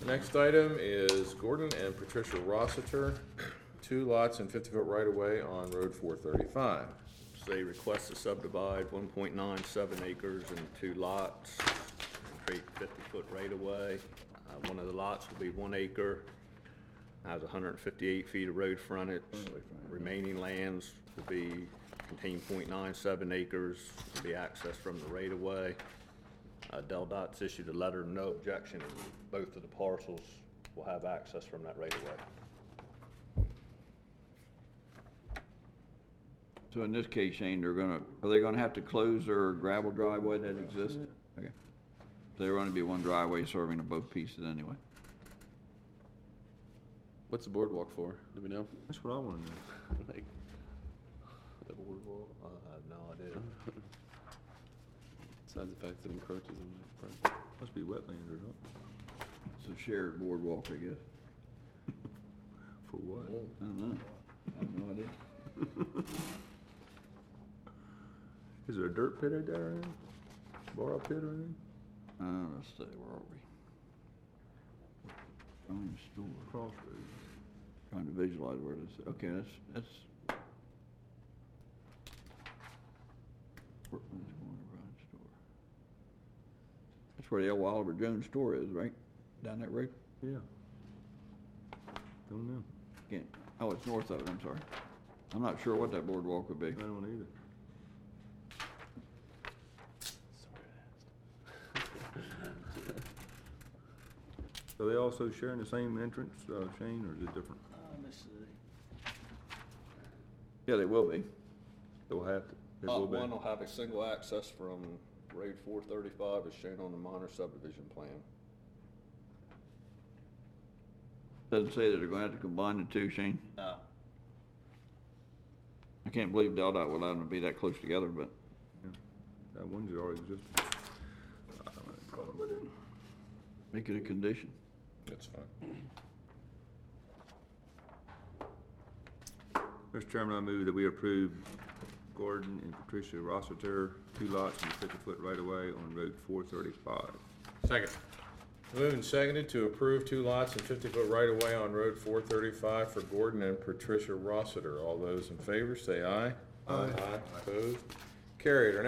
The next item is Gordon and Patricia Rossiter, 2 lots and 50-foot right-of-way on Road 435. So they request to subdivide 1.97 acres into 2 lots, and create 50-foot right-of-way. One of the lots will be 1 acre, has 158 feet of road frontage. Remaining lands will contain 0.97 acres, will be accessed from the right-of-way. Del Dot's issued a letter of no objection, and both of the parcels will have access from that right-of-way. So in this case, Shane, are they gonna have to close their gravel driveway that exists? Okay. So there'll only be one driveway serving to both pieces anyway. What's the boardwalk for? Do we know? That's what I wanna know. Like, the boardwalk, I have no idea. Besides the fact that it encroaches on the property. Must be wetlands or something. It's a shared boardwalk, I guess. For what? I don't know. I have no idea. Is there a dirt pit out there or anything? Borrow pit or anything? Let's see, where are we? Trying to store, Crossroads. trying to visualize where it is. Okay, that's. Workman's Corner Garage Store. That's where the L. Oliver Jones store is, right? Down that road? Yeah. Don't know. Can't, oh, it's north of it, I'm sorry. I'm not sure what that boardwalk would be. I don't either. So they also sharing the same entrance, Shane, or is it different? Yeah, they will be. They'll have to. It Lot will be. 1 will have a single access from Road 435 as shown on the minor subdivision plan. Doesn't say that they're gonna have to combine the two, Shane. No. I can't believe Del Dot would allow them to be that close together, but That one's already existed. I don't have any problem with it. make it a condition. That's fine. Mr. Chairman, I move that we approve Gordon and Patricia Rossiter, 2 lots and a 50-foot right-of-way on Road 435. Second. Moved and seconded to approve 2 lots and 50-foot right-of-way on Road 435 for Gordon and Patricia Rossiter. All those in favor, say aye. Aye. Opposed? Carried. Our